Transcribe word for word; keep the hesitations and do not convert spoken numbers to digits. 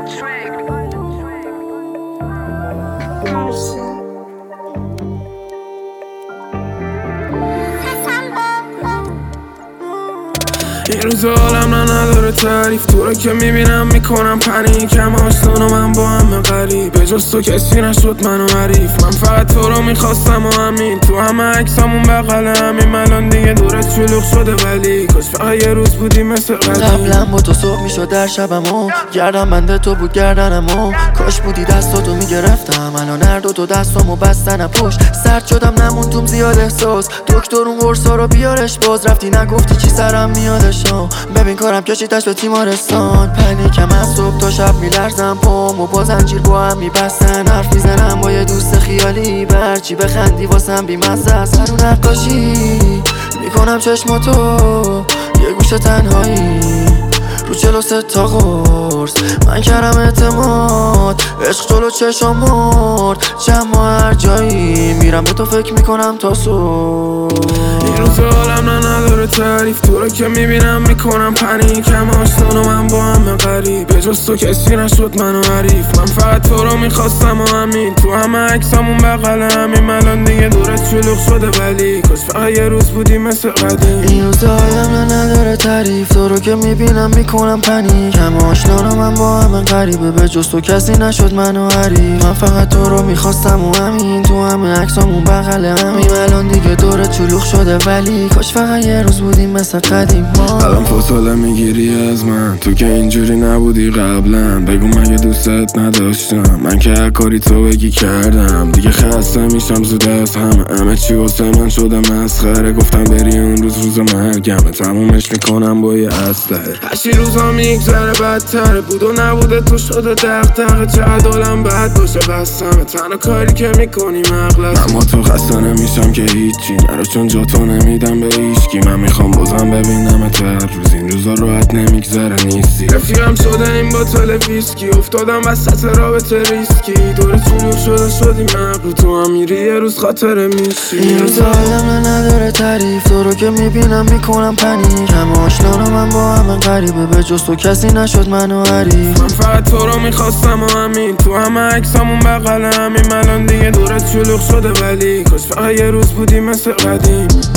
این روز عالم نداره تعریف، تو رو که میبینم میکنم پنیک. همه آشنان و من با همه غریب، به جز تو کسی نشد منو حریف. من فقط تو رو میخواستم و همین، تو همه عکسامون بغل همین. الان دیگه دورت شلوغ شده ولی کاش فقط یه روز بودی مثل قدیم. قبلا با تو صبح میشد در شبمو، گردم بنده تو بود گردنمو. کاش بودی دستاتو میگرفتم، الان هر دو تو دستامو بستن پشت. سرد شدم نموندم زیاد احساس، دکتر اون قرصا رو بیارش باز. رفتی نگفتی چی سرم میادش، ببین کارم کشیدش به تیمارستان. پنیکم از صبح تا شب میلرزم، پامو با زنجیر با هم میبستن. حرف میزنم با یه دوست خیالی، برچی بخندی واسم بیمزه است. هر نقاشی میکنم چشماتو، یه گوشه تنهایی رو چلو سه تا قرص. من کردم اعتماد، عشق جلو چشم مرد. جمع هر جایی میرم به تو فکر میکنم تا صبح. این روز عالم نداره تعریف، تو رو که میبینم میکنم پنیک. همه آشنان و من با همه غریب، به جز تو کسی نشد منو حریف. من فقط تو رو میخواستم و همین، تو همه عکسامون بغل همین. الان دیگه دورت شلوغ شده ولی کاش فقط یه روز بودی مثل قدیم. این روز عالم نداره تعریف، تو رو که میبینم میکنم پنیک. همه آشنان و من با همه غریبه، به جز تو کسی نشد منو حریف. من فقط تو رو میخواستم و همین، تو همه عکسامون بغل همین. الان دیگه دورت شلوغ شده ولی کاش فقط یه روز بودیم مثل قدیم. الان فاصله میگیری از من، تو که اینجوری نبودی قبلا. بگو مگه دوستت نداشتم، من که هر کاری تو بگی کردم. دیگه خسته میشم زود از همه، همه چی واسه من شده مسخره. گفتم بری اون روز روز مرگمه، تمومش میکنم با یه اسلحه. هرچی روزا میگذره بدتره، بود و نبوده تو شده دغدغه. چقدر عالم بد باشه بستمه، تنها کاری که میکنی مغلطه. اما تو خسته نمیشم که هیچی نرو، چون جا تو نمیدم به هیچکی. من میخوام بازم ببینم تو هر روز، این روزا راحت نمیگذره نیستی. رفیقم شده این باتل ویسکی، افتادم وسط رابطه ریسکی. دور شلوغ شده شدی مغلو، تو هم میری یه روز خاطره میشی. این روز عالم نداره تعریف، تو رو که میبینم میکنم پنیک. همه آشنان و من با همه غریبه، به جز تو کسی نشد منو حریف. من فقط تو رو میخواستم و همین، تو همه عکسامون بغل همین. الان دیگه دورت شلوغ شده ولی کاش فقط یه روز بودی مثل قدیم.